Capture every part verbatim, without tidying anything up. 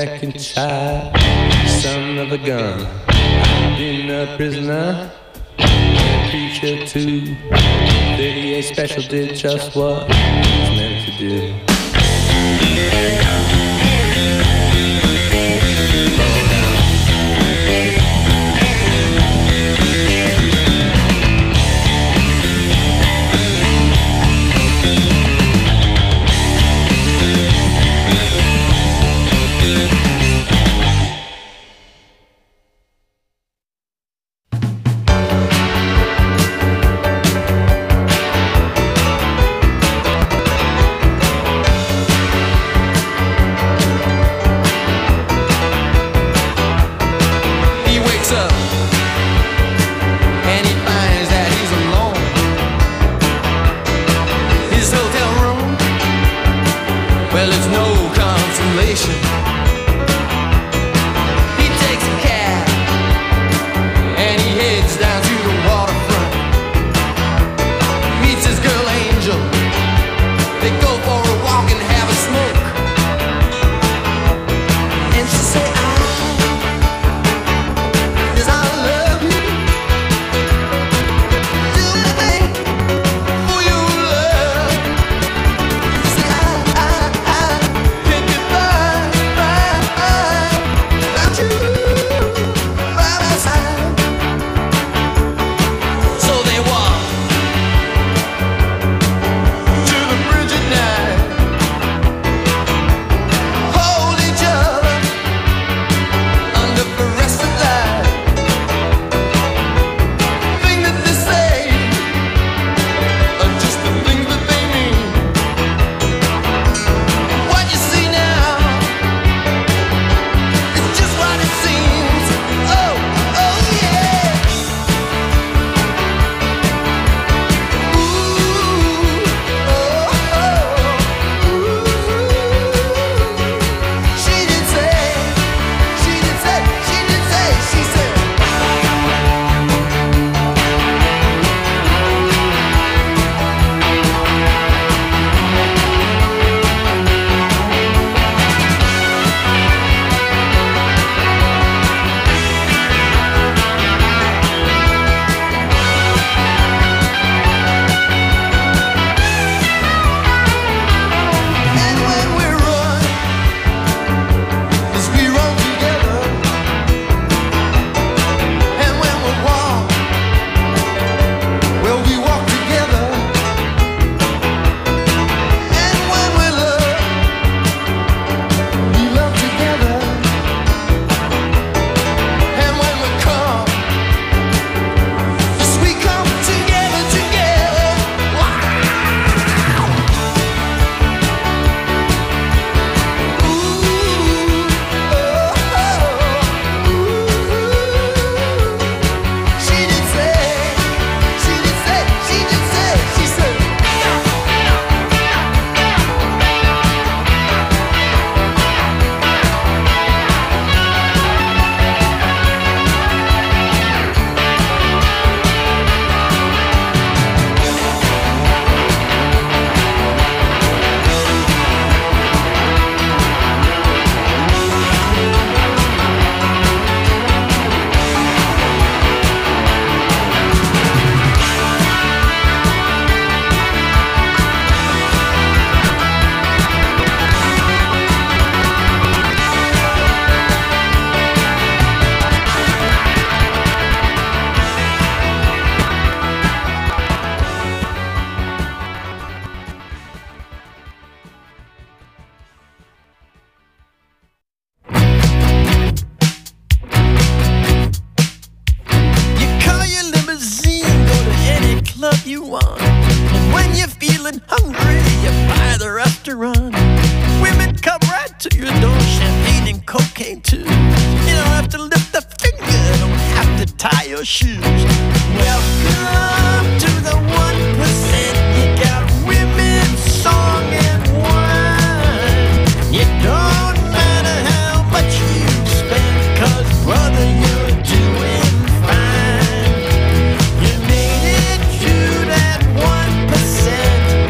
second child, son of a gun. I've been a prisoner, a preacher too. thirty-eight Special did just what it was meant to do.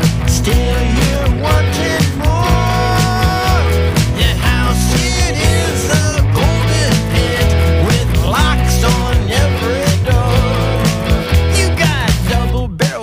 Still you're wanting more. Yeah, how it is.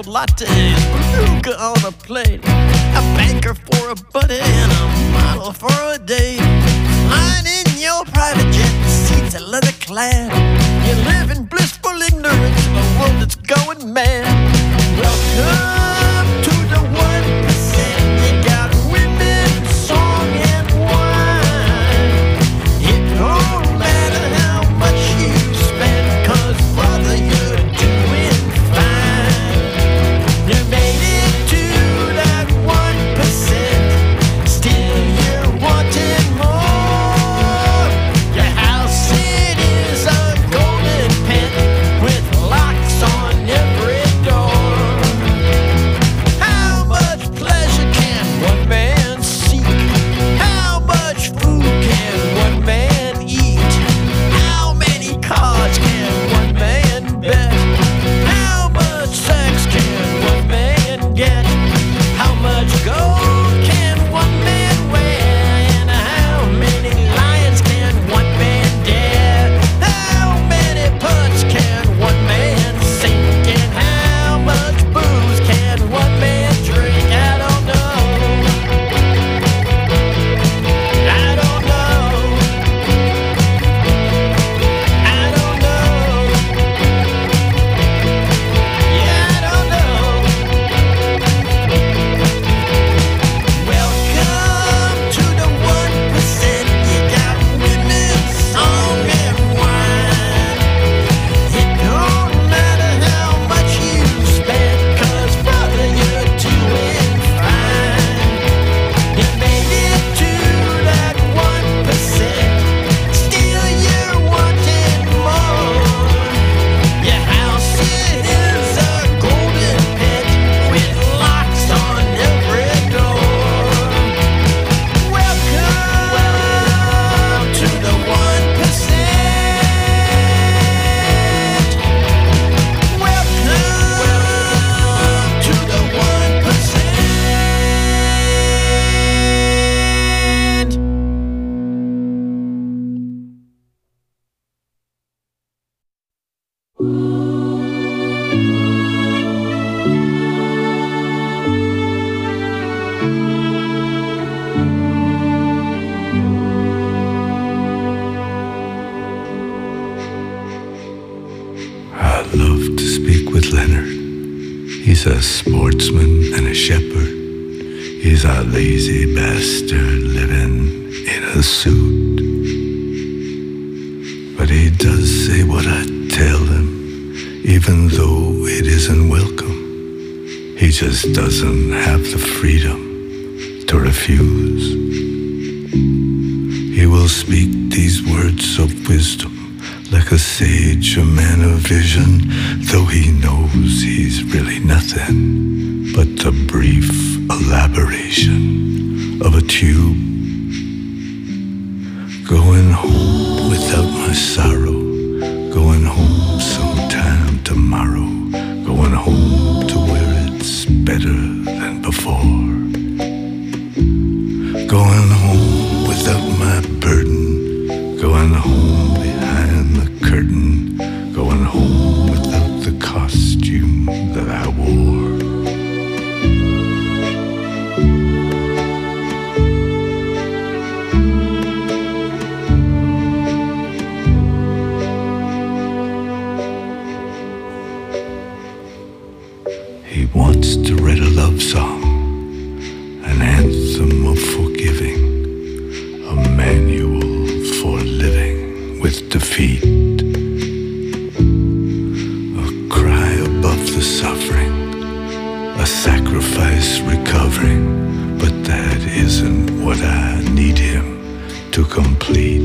lattes, beluga on a plate, a banker for a buddy, and a model for a date. Lying in your private jet, the seats are leather clad. You live in blissful ignorance of a world that's going mad. Welcome to the one percent. You got women, song, and wine. It don't matter how much you spend, 'cause brother, you're doing fine. You made it to that one percent. Still you're wanting more. Your house, it is a golden pen with locks on every door. How much pleasure can one man seek? How much food can one man eat? How many cards can one man bet? How much sex can one man get? How much gold can one man wear? And how many lions can one man dare? How many putts can one man sink? And how much booze can one man drink? I don't know. I don't know. I don't know. Yeah, I don't know. Welcome to the one percent. You got women, song, and wine. It don't matter how much you spend, 'cause brother, you're doing fine. You made it to that one percent. Still you're wanting more. Your house, it is a golden pit with locks on every door. Welcome to the one percent. Welcome to the one percent. I love to speak with Leonard. He's a sportsman and a shepherd. He's a lazy bastard living in a suit. But he does say what I tell him, even though it isn't welcome. He just doesn't have the freedom to refuse. He will speak these words of wisdom like a sage, a man of vision, though he knows he's really nothing but the brief elaboration of a tube. Going home without my sorrow, going home sometime tomorrow, going home to where it's better than before. Going home without my burden, going home behind the curtain, going home without the costume that I wore. He wants to write a love song, an anthem of forgiving, a manual for living with defeat, a cry above the suffering, a sacrifice recovering, but that isn't what I need him to complete.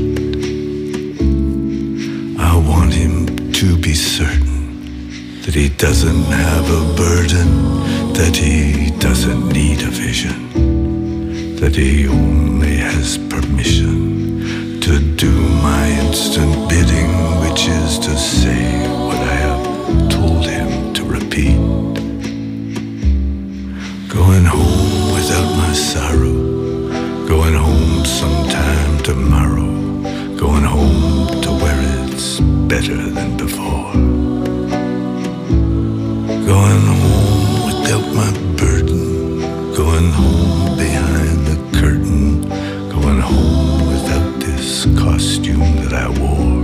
I want him to be certain that he doesn't have a burden, that he doesn't need a vision, that he only has permission to do my instant bidding, which is to say what I have told him to repeat. Going home without my sorrow, going home sometime tomorrow, going home to where it's better than before. Going home my burden, going home behind the curtain, going home without this costume that I wore.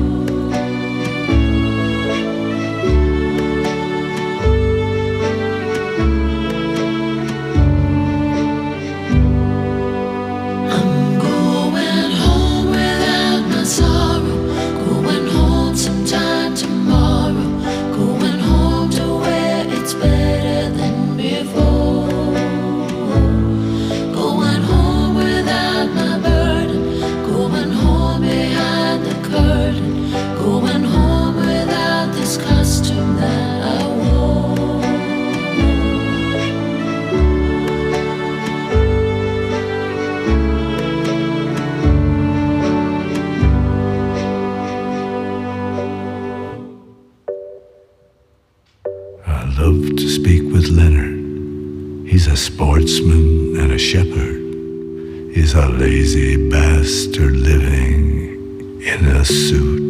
Sportsman and a shepherd. He's a lazy bastard living in a suit.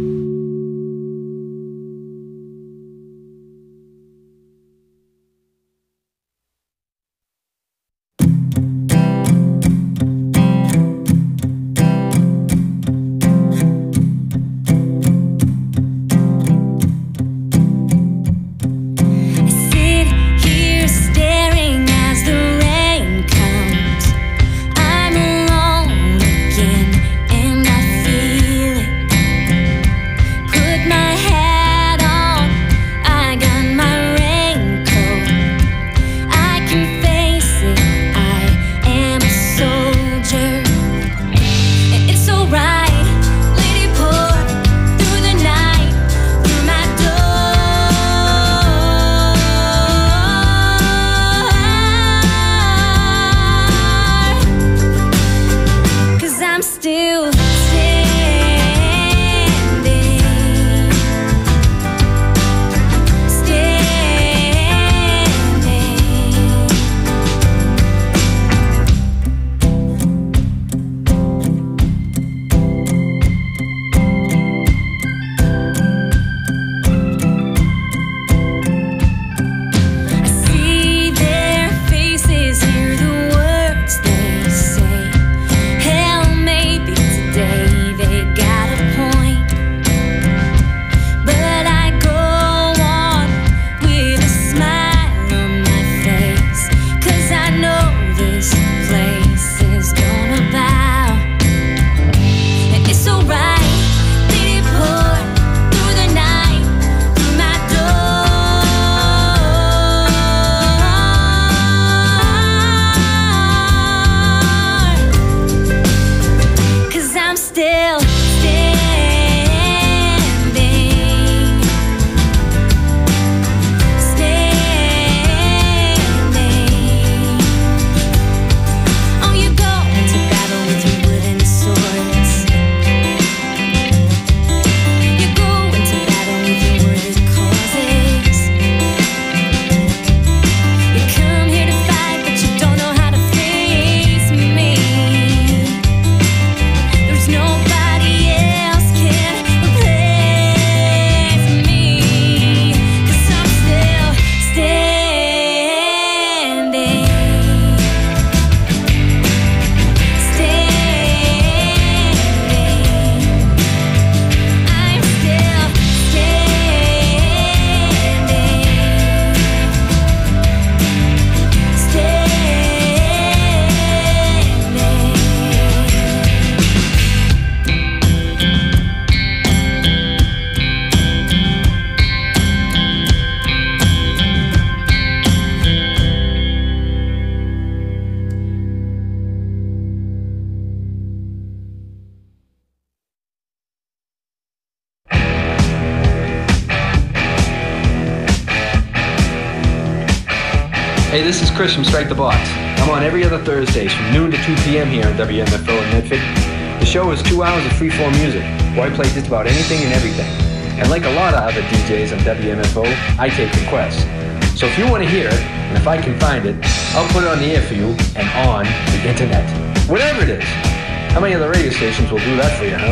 Hey, this is Chris from Strike the Box. I'm on every other Thursdays from noon to two p.m. here on W M F O in Medford. The show is two hours of free-form music, where I play just about anything and everything. And like a lot of other D Js on W M F O, I take requests. So if you want to hear it, and if I can find it, I'll put it on the air for you and on the internet. Whatever it is. How many other radio stations will do that for you,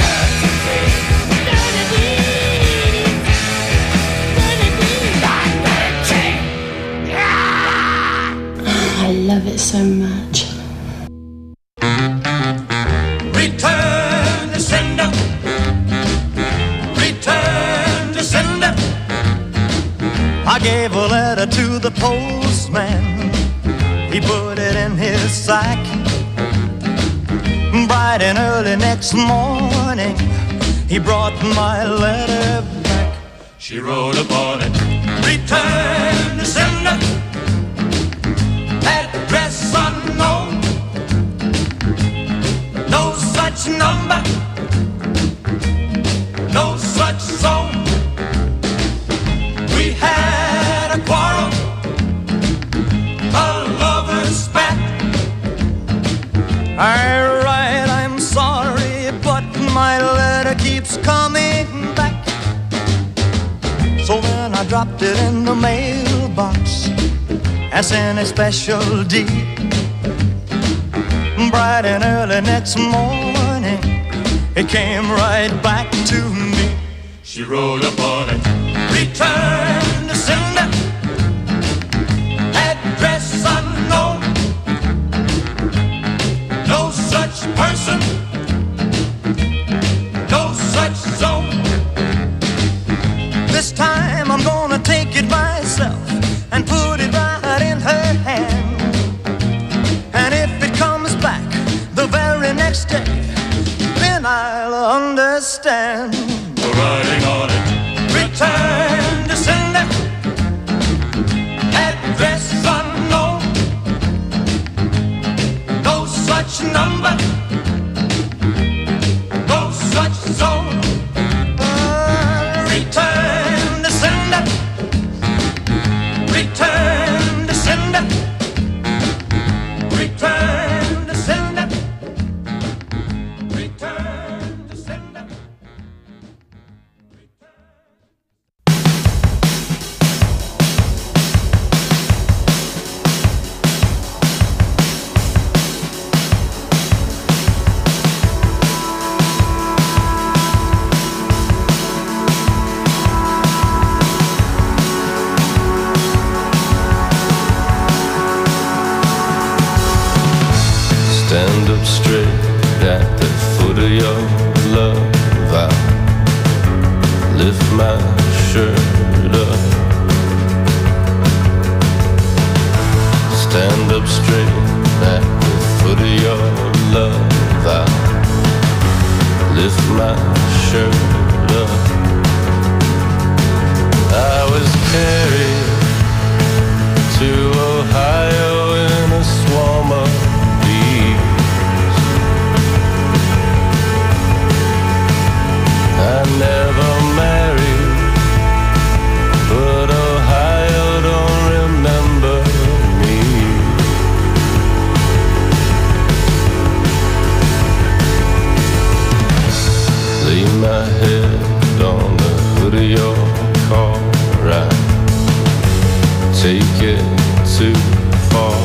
huh? love it so much. Return to sender. Return to sender. I gave a letter to the postman. He put it in his sack. Bright and early next morning, he brought my letter back. She wrote upon it, return to sender, address unknown, no such number, no such zone. We had a quarrel, a lover's spat. I write, I'm sorry, but my letter keeps coming back. So then I dropped it in the mailbox and sent a special deed. Bright and early next morning, it came right back to me. She wrote upon it, return to sender, address unknown, no such person, no such zone. This time I'm gonna take it myself and put it right in her hand. And if it comes back the very next day, then I'll understand. The writing on it, return to sender, address unknown, no such number, no such zone. Uh, return to sender, return to sender, return to sender, return to sender. Stand up straight at the foot of your love. I lift my shirt up. Stand up straight at the foot of your love. I lift my shirt up. I was carried to Ohio in a swarm of I never married, but Ohio don't remember me. Lay my head on the hood of your car, I take it too far.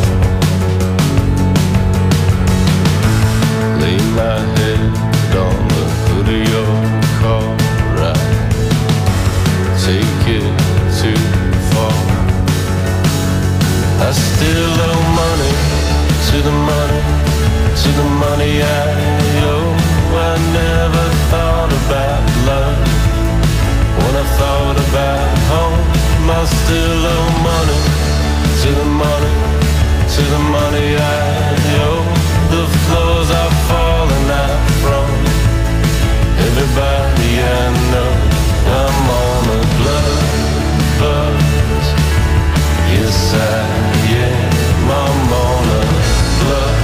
Lay my head on the hood of your car, I take it too far. I still owe money to the money, to the money I owe. I never thought about love when I thought about home. I still owe money to the money, to the money I owe. The floors are falling out from everybody I know. I'm on a blood buzz. Yes, I am. I'm on a blood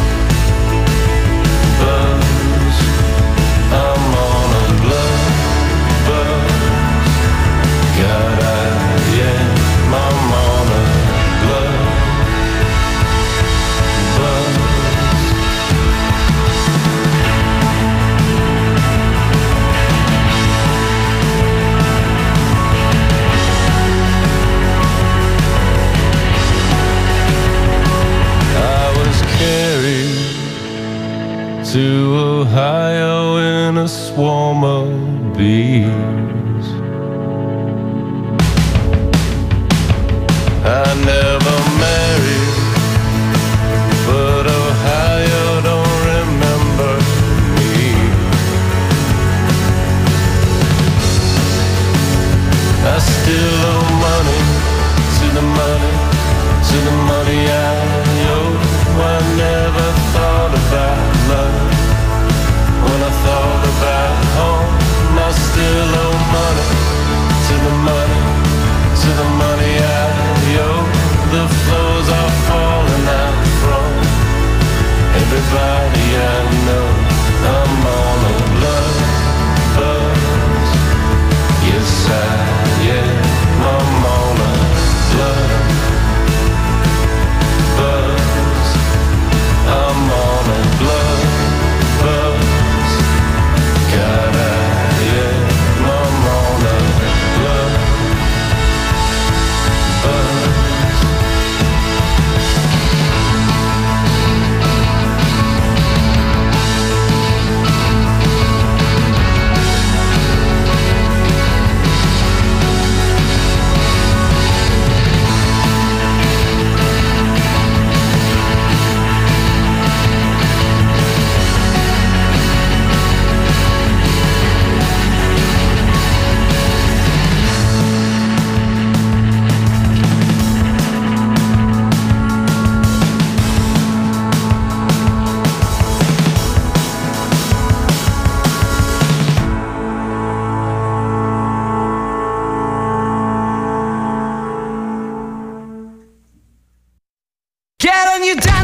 buzz. I'm on a blood buzz. God, I am. I'm on a blood buzz. To Ohio in a swarm of bees. I never married,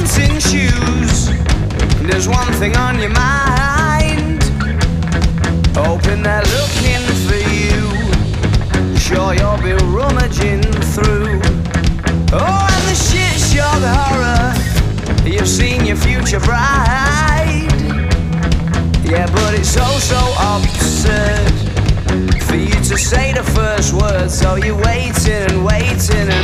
dancing shoes. There's one thing on your mind, hoping they're looking for you. Sure you'll be rummaging through. Oh, and the shit shock horror, you've seen your future bride. Yeah, but it's so, so absurd for you to say the first word. So you're waiting and waiting, and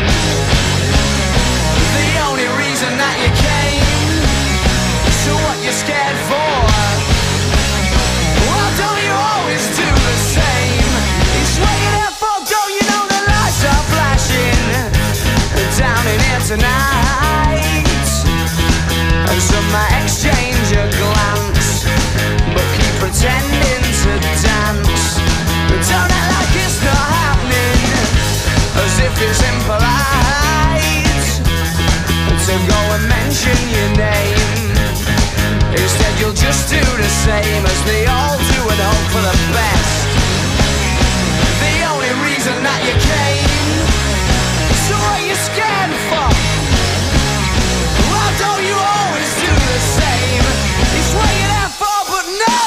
the only reason that you came, so what you're scared for? Well, don't you always do the same? It's what you're there for, don't you know the lights are flashing down in here tonight? And some might exchange a glance, but keep pretending to dance. But don't act like it's not happening, as if it's impolite to go and mention your name. Instead you'll just do the same as they all do and hope for the best. The only reason that you came, so what you scared for? Well, don't you always do the same? It's what you're there for, but no!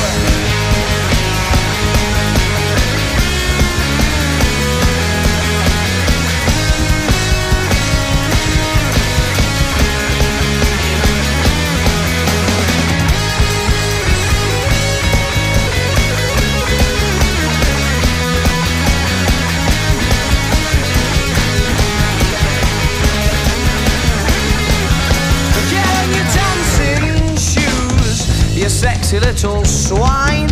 You sexy little swine,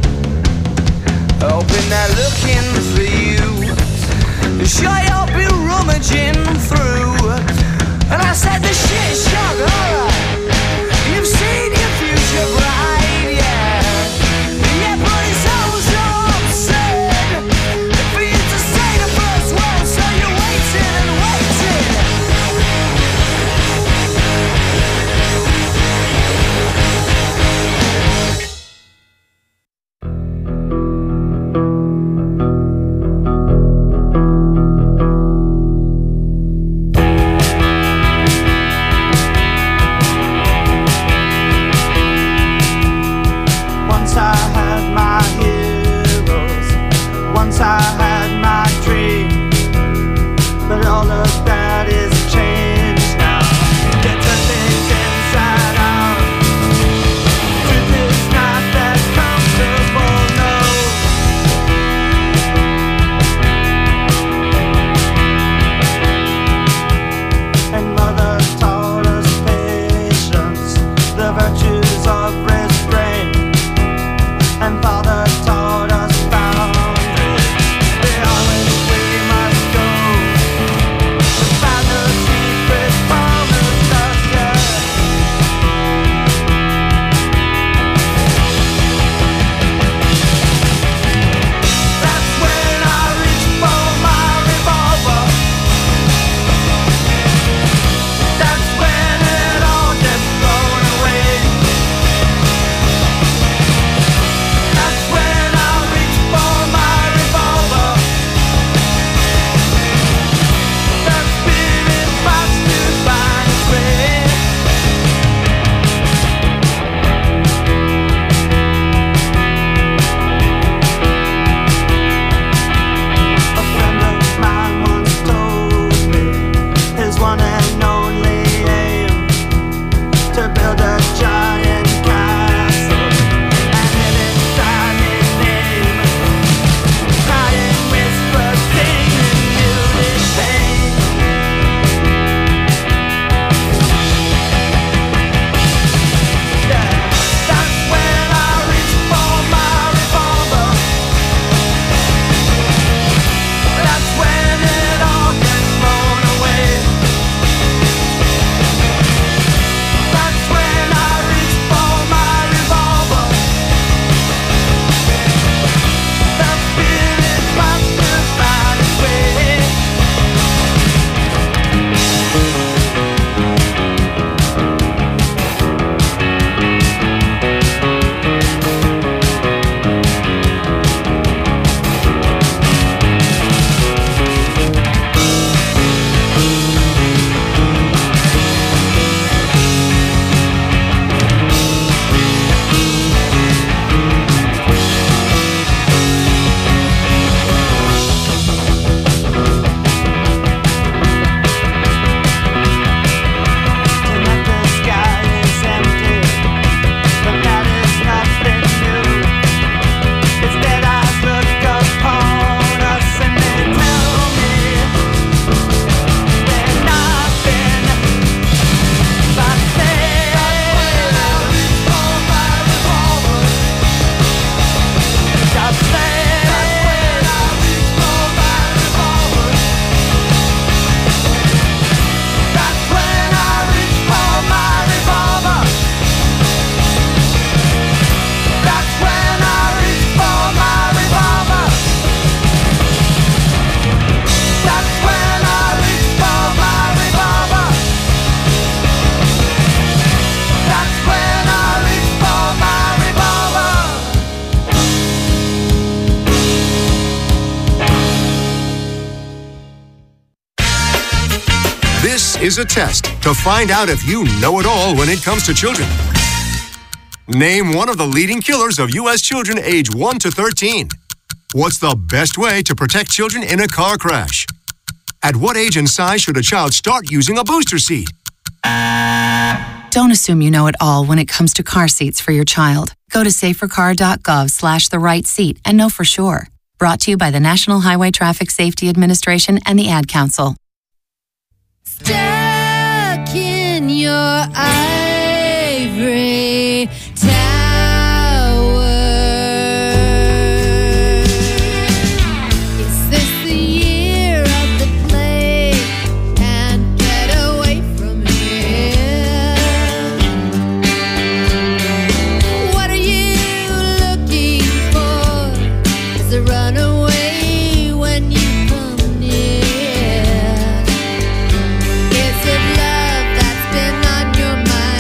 hoping they're looking for you. Sure you'll be rummaging through. And I said the shit shock horror, you've seen your future bride, yeah. Yeah, but it's so, so absurd for you to say the first word. So you're waiting and waiting. This is a test to find out if you know it all when it comes to children. Name one of the leading killers of U S children age one to thirteen. What's the best way to protect children in a car crash? At what age and size should a child start using a booster seat? Don't assume you know it all when it comes to car seats for your child. Go to safercar.gov slash the right seat and know for sure. Brought to you by the National Highway Traffic Safety Administration and the Ad Council. Stuck in your ivory tower. Is this the year of the plague? Can't get away from here. What are you looking for? Is a runaway when you come near? Is it love that's been on your mind?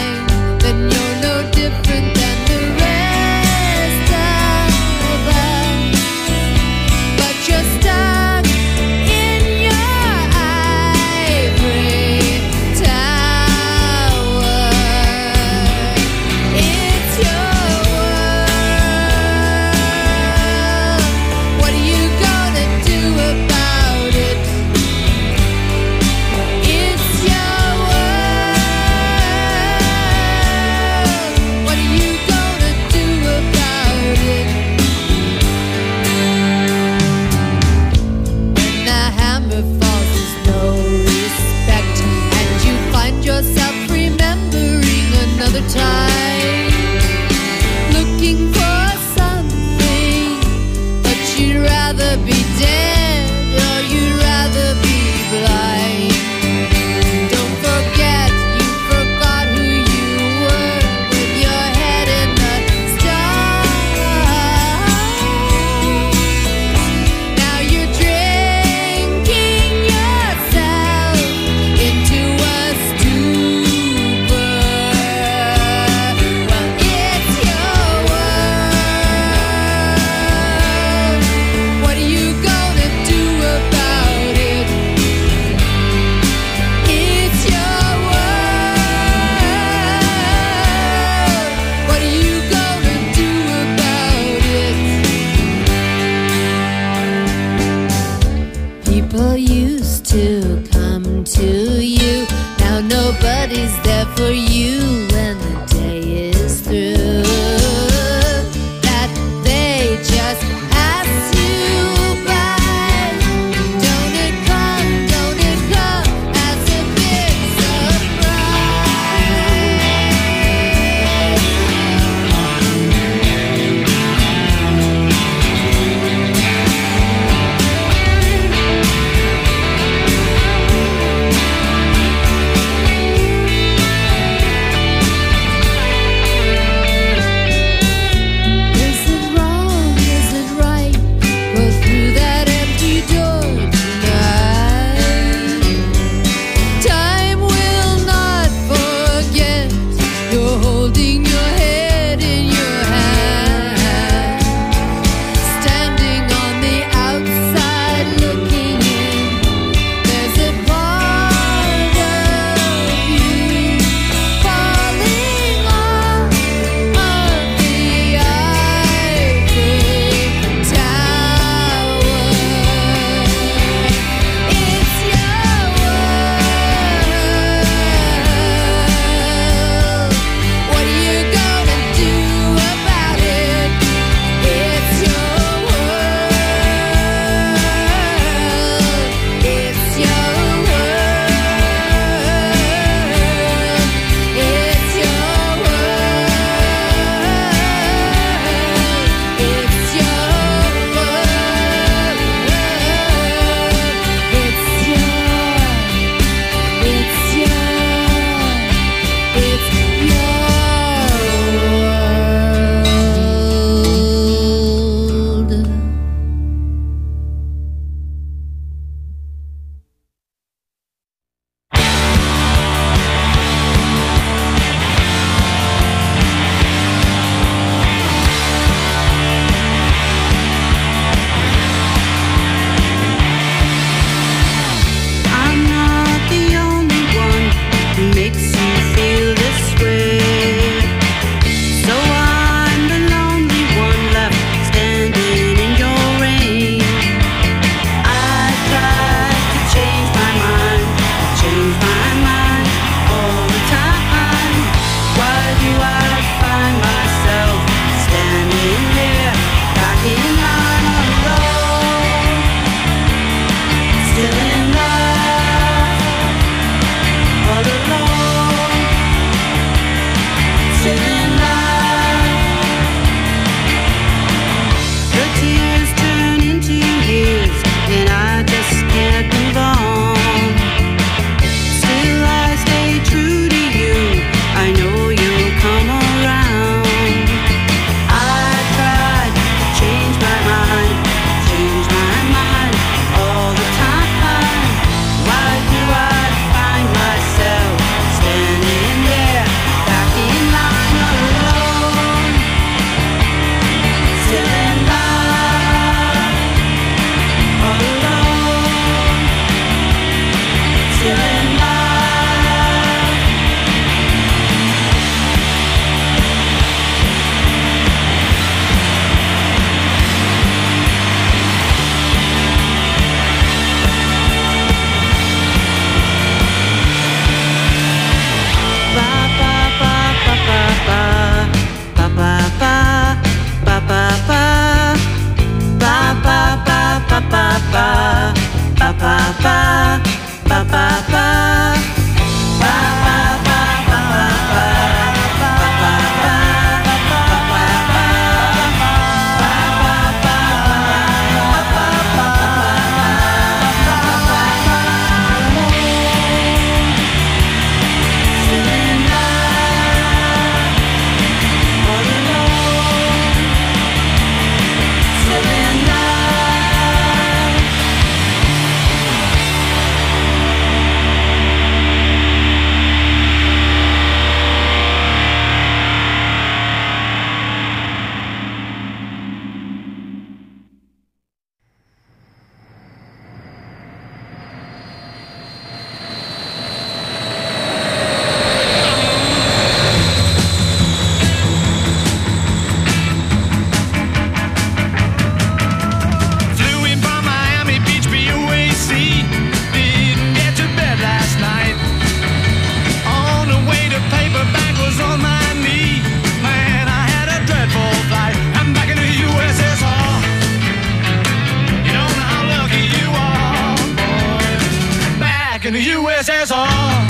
S R.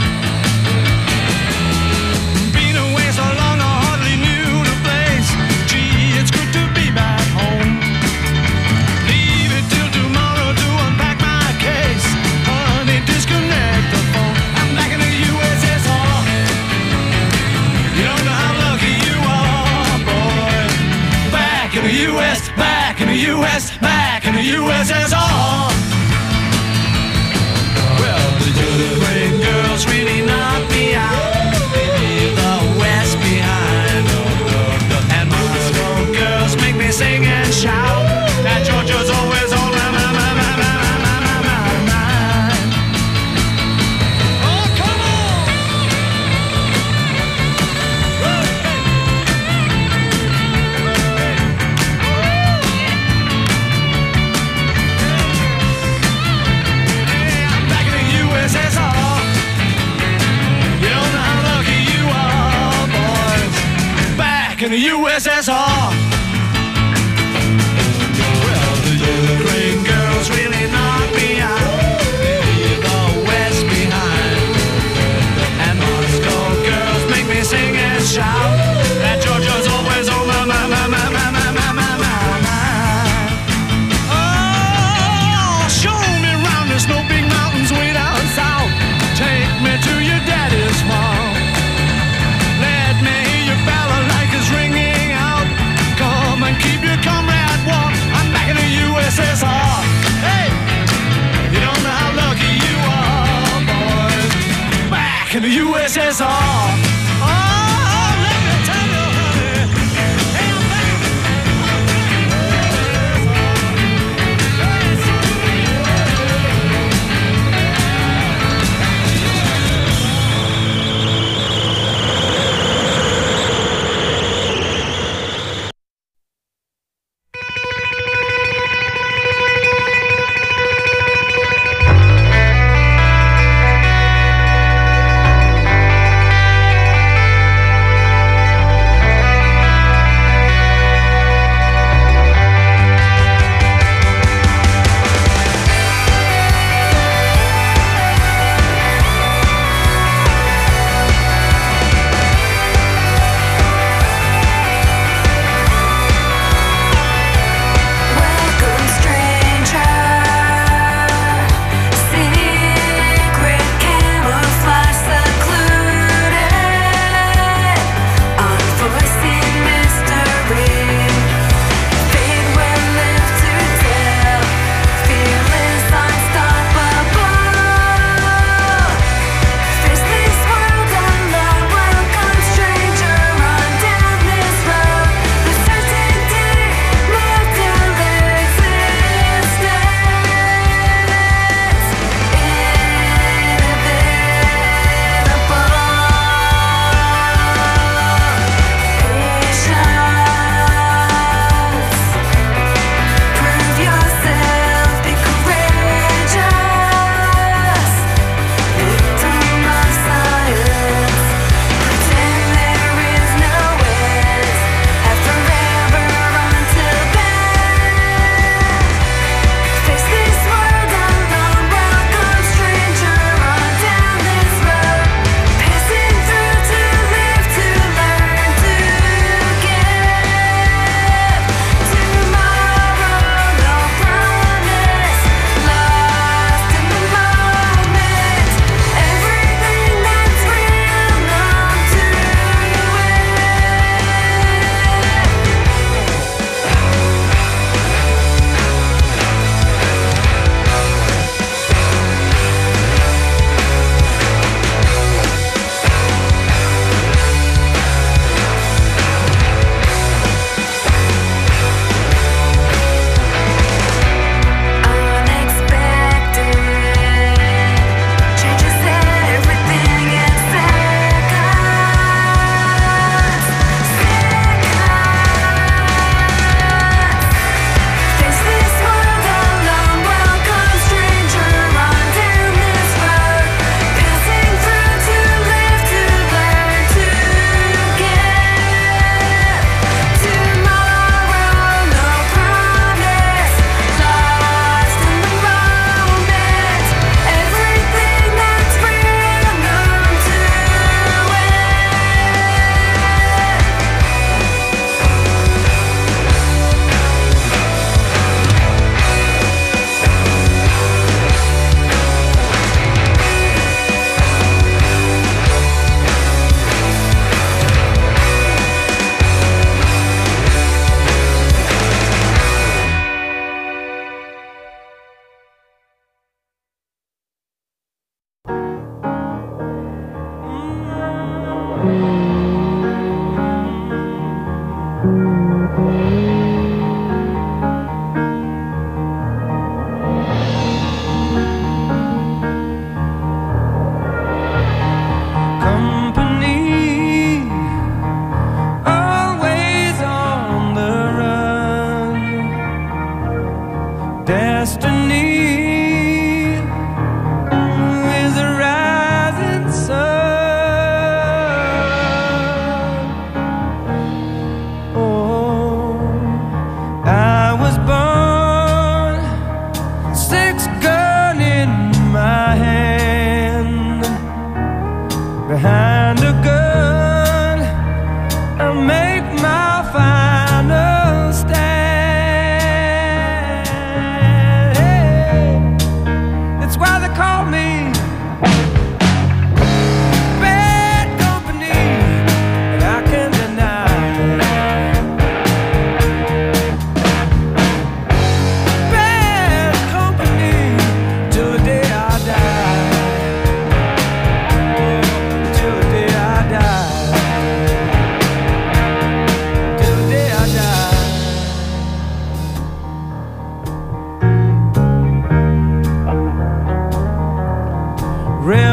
Been away so long I hardly knew the place. Gee, it's good to be back home. Leave it till tomorrow to unpack my case. Honey, disconnect the phone. I'm back in the U S S R. You don't know how lucky you are, boy. Back in the U S, back in the U S, back in the U S S R. Well, the Ukraine girls really knock me out. They leave the West behind. And Moscow girls make me sing and shout. That Georgia's always on my, my, my, my, my, my, my, my mind. Oh, come on! Yeah, I'm back in the U S S R. You don't know how lucky you are, boys. Back in the U S S R. Well, the Ukraine girls really knock me out. They leave the West behind. And Moscow girls make me sing and shout. That Georgia's always on my, my, my, my, my, my, my, my, my mind. Oh, show me round, there's no big mountains way down south. Take me to your daddy's farm. Let me hear your balalaikas ringing out. Come and keep your comrade warm. I'm back in the U S S R. Hey, you don't know how lucky you are, boys. Back in the U S S R. Oh, let me tell you, honey. Hey, I'm back.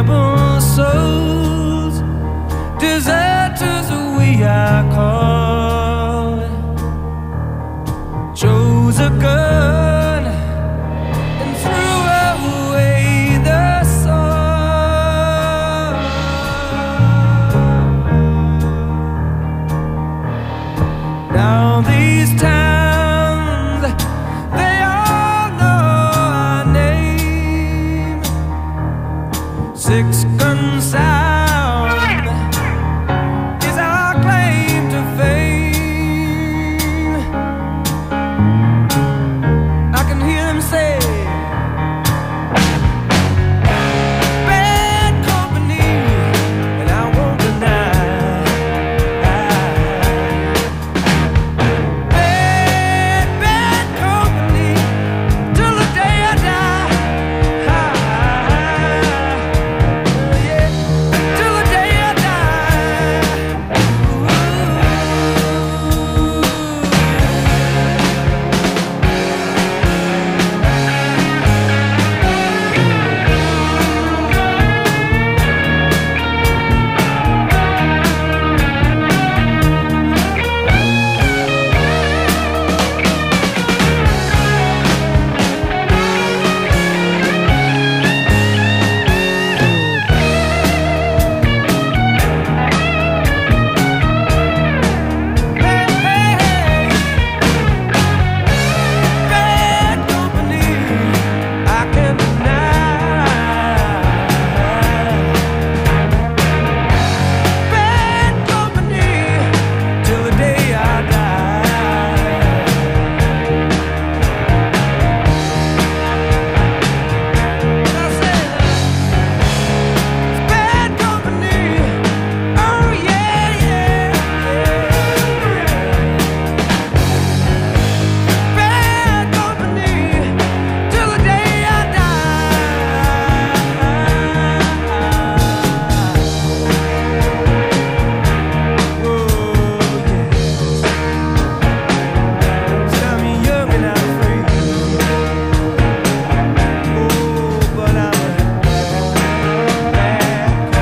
noble souls, deserters we are called. Chose a gun and threw away the sword. Now these towns, they all know our name. Six gun sound is our claim to fame. I can hear them say, bad company, and I won't deny. Bad, bad company, till the day I die. Yeah, till the day I die. Bad company, I can't deny. Bad company, till the day I die. I said, it's bad company. Oh yeah, yeah, yeah. Bad company, till the day I die. Whoa, yes. Tell me young and I'm free. Oh, but I'm a bad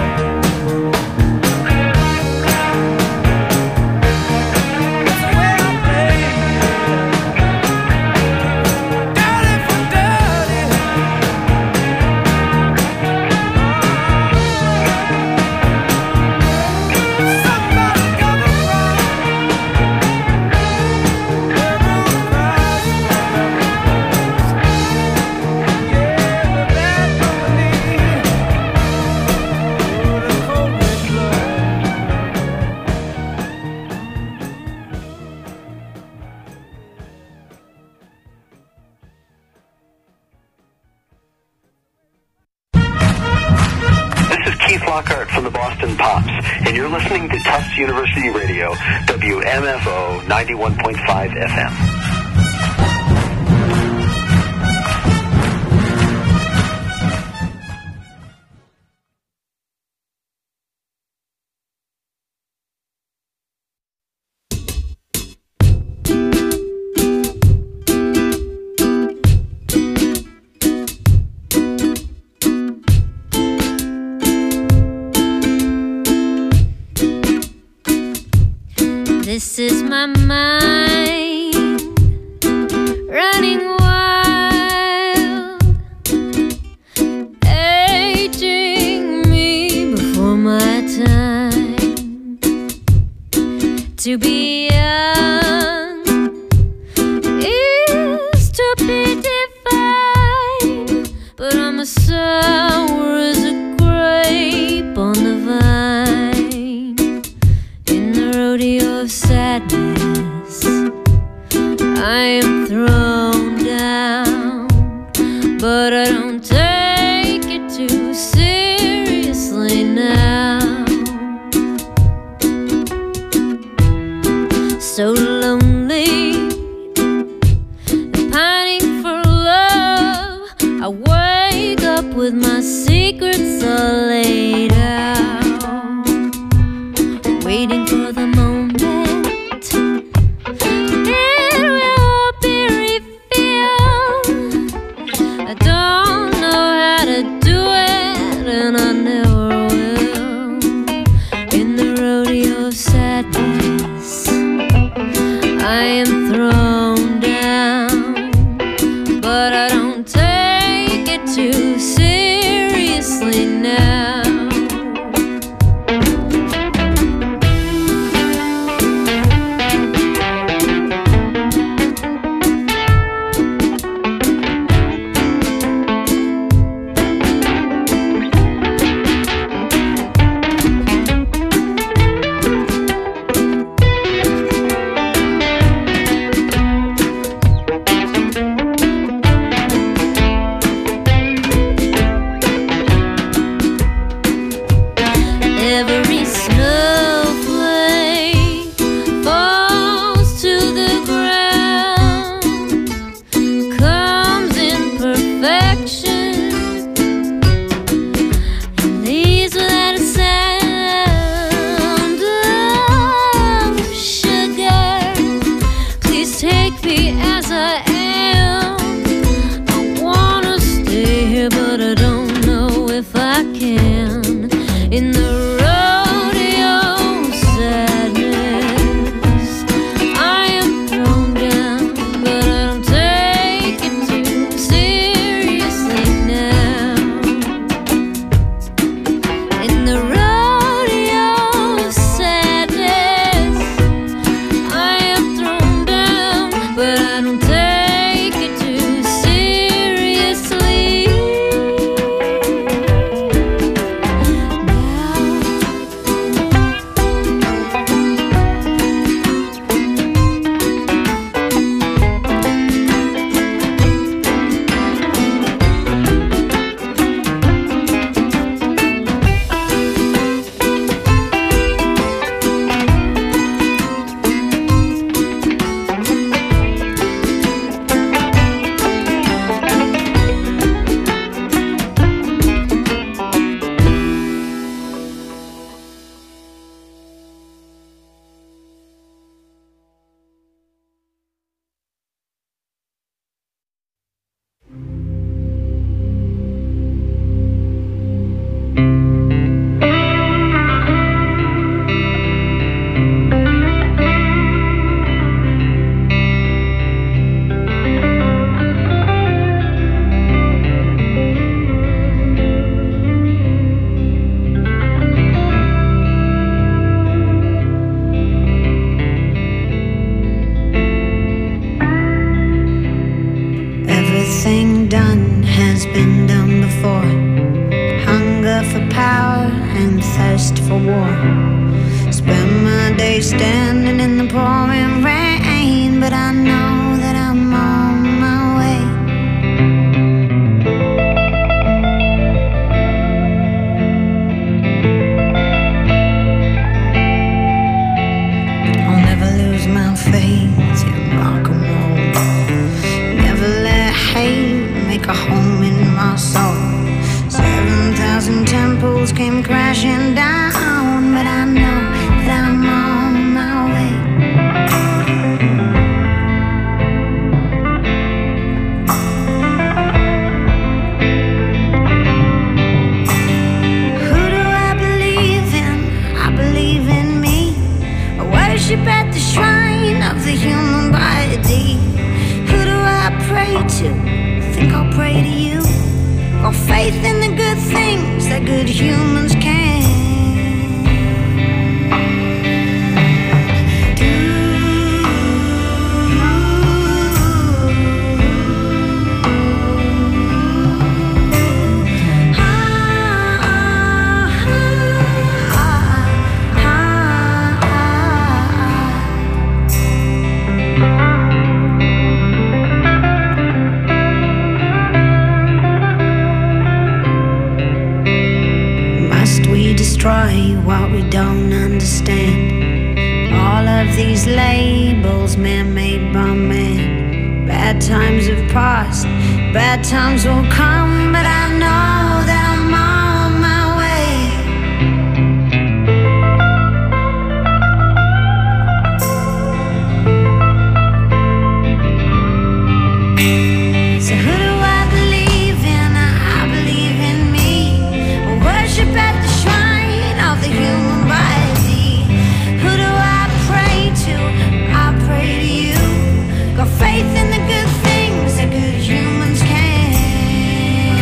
That's the way I play. Dirty for dirty. Somebody got me wrong. Every cross, yeah, the bad company. Oh, the cold wind This is Keith Lockhart from the Boston Pops, and you're listening to Tufts University Radio, W M F O ninety-one point five F M. This is my mind running wild, aging me before my time. To be young is to be divine, but I'm as sour as a grape on the vine. In the rodeo of sadness, I am thrown down, but I don't take it too seriously now. So every snowflake falls to the ground, comes in perfection, and leaves without a sound. Oh, sugar, please take me as I am. I wanna stay here, but I don't know if I can. In the rodeo sadness, I am thrown down, but I don't take it too seriously now. In the rodeo sadness, I am thrown down, but I don't take it too seriously. Everything done has been done before. Hunger for power and thirst for war. Spend my day standing in the pouring rain, but I know that I'm on my way. I'll never lose my faith in rock and roll. Never let hate make a home in my soul. Seven thousand temples came crashing down, but I know that I'm on my way. Who do I believe in? I believe in me. I worship at the shrine of the human body. Who do I pray to? Think I'll pray to you. Got faith in the good things that good humans can do. Ah, ah, ah, ah, ah. Must we destroy what we don't understand? All of these labels man-made by man. Bad times have passed, bad times will come, but I know that I'm on my way. So who do I believe in? I believe in me. I worship at the shrine of the human body. Who do I pray to? I pray to you. Got faith in the good things that good humans can.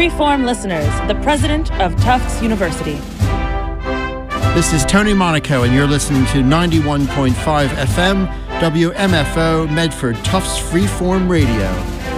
Freeform listeners, the president of Tufts University. This is Tony Monaco, and you're listening to ninety-one point five F M, W M F O, Medford, Tufts Freeform Radio.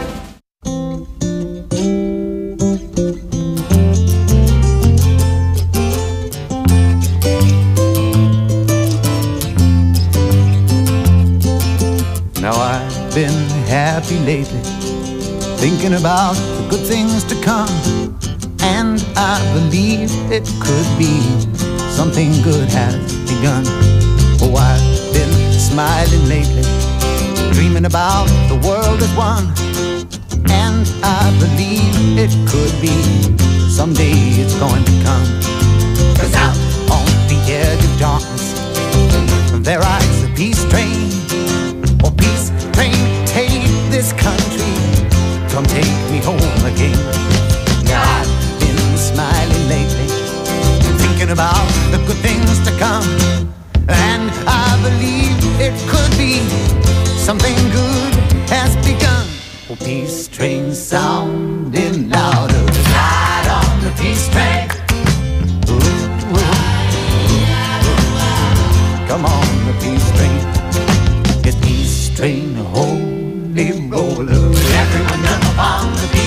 Now I've been happy lately, thinking about the good things to come, and I believe it could be something good has begun. Oh, I've been smiling lately, dreaming about the world as one, and I believe it could be someday it's going to come. 'Cause out on the edge of darkness there rides a peace train. Oh, peace train, take this country, come take me home again. Now I've been smiling lately, thinking about the good things to come, and I believe it could be something good has begun. Oh, peace train sounding louder, ride on the peace train. Ooh, ooh, ooh. Come on, the peace train. It's peace train, holy roller. Everyone up on the peace